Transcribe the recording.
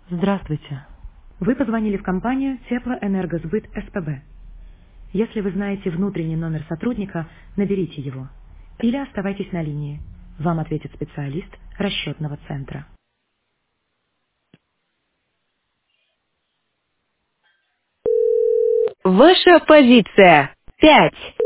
Здравствуйте. Вы позвонили в компанию Теплоэнергосбыт СПБ. Если вы знаете внутренний номер сотрудника, наберите его. Или оставайтесь на линии. Вам ответит специалист расчетного центра. Ваша позиция. 5.